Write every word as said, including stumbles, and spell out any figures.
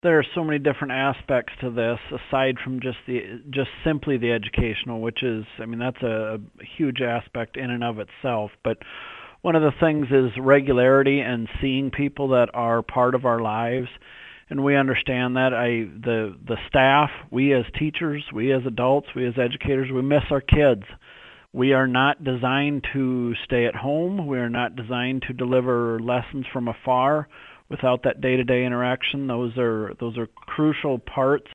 There are so many different aspects to this aside from just the just simply the educational, which is, I mean, that's a, a huge aspect in and of itself. But one of the things is regularity and seeing people that are part of our lives, and we understand that. I the the staff, we as teachers, we as adults, we as educators, we miss our kids. We are not designed to stay at home. We are not designed to deliver lessons from afar without that day-to-day interaction. Those are those are crucial parts